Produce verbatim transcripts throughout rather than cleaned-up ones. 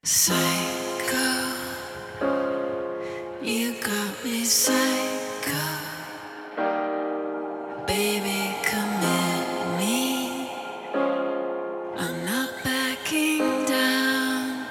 Psycho, you got me psycho. Baby, commit me. I'm not backing down.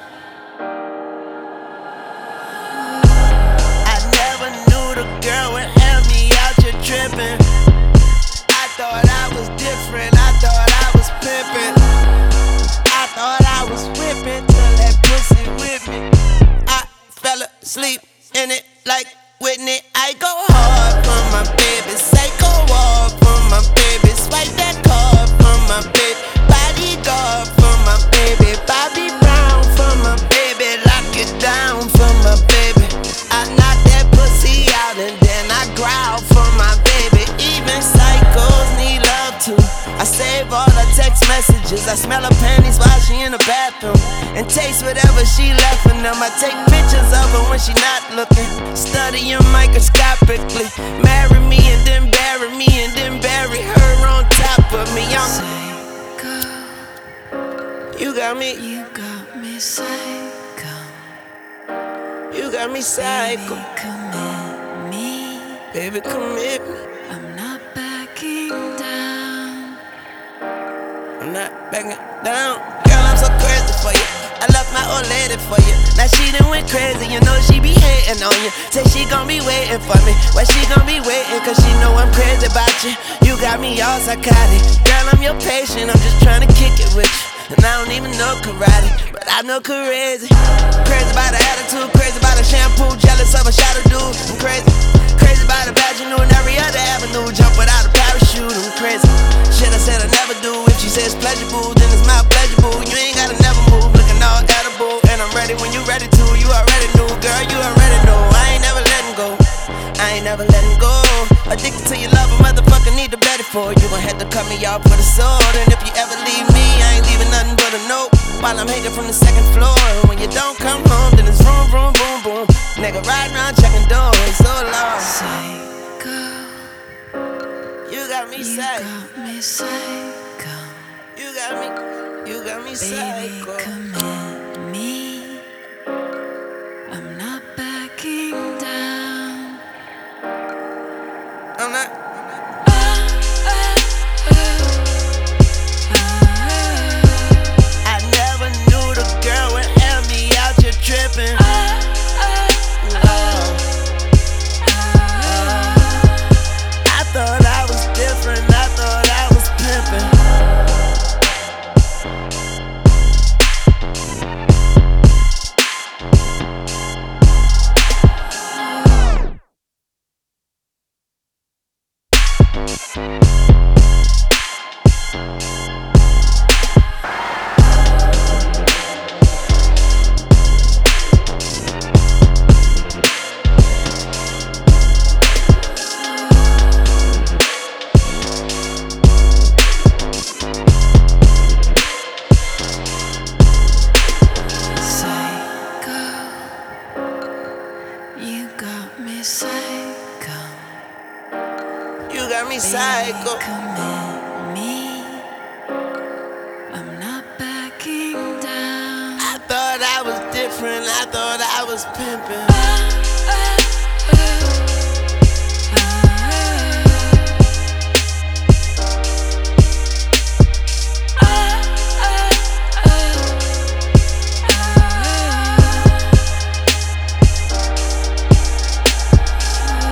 I never knew the girl would have me out here tripping. I thought I was different, I thought I was pimping. I thought I was whipping till that pussy with me. I fell asleep in it like Whitney. I go hard for my baby, psycho hard for my baby. Swipe that card for my baby, bodyguard for my baby, Bobby Brown for my baby, lock it down for my baby. I knock that pussy out and then I growl for my baby. Even psychos need love too. I save all her text messages. I smell her panties while she in the bathroom and taste whatever she left in them. I take pictures of her when she not looking, study her microscopically. Marry me and then bury me and then bury her on top of me. I'm Psycho, You got me, you got me psycho. you got me psycho. Baby, commit me. Baby, commit me. I'm not backing down. I'm not backing down. Girl, I'm so crazy for you. I left my old lady for you. Now she done went crazy, you know she be hating on you. Say she gon' be waiting for me. Well, she gon' be waiting cause she know I'm crazy about you. You got me all psychotic. Girl, I'm your patient, I'm just trying to kick it with you. And I don't even know karate, but I know crazy. Crazy about her attitude, crazy about her shampoo. Jealous of a shot of dude, I'm crazy. Crazy about a vaginal and every other avenue. Jump without a parachute, I'm crazy. Shit I said I never do. If she says pleasurable, then it's my pleasurable. You ain't gotta never move, looking all edible. And I'm ready when you ready to. You already knew, girl, you already know. I ain't never letting go, I ain't never letting go. Addicted to your love, a motherfucker need to bet it for. You gon' have to cut me off with a sword. And if you ever leave me, I ain't leaving nothing but a note while I'm hanging from the second floor. And when you don't come home, then it's vroom, vroom, boom, boom. Nigga riding around checking doors, so long. Psycho, You got me you psycho. got me psycho. You got me, you got me Baby, psycho. commit me. I'm not backing down. I'm not. I never knew the girl would have me out here tripping. I thought I was different, I thought I was pimping. Psycho, you got me psycho. You got me Baby, psycho. commit me. I'm not backing down. I thought I was different, I thought I was pimping.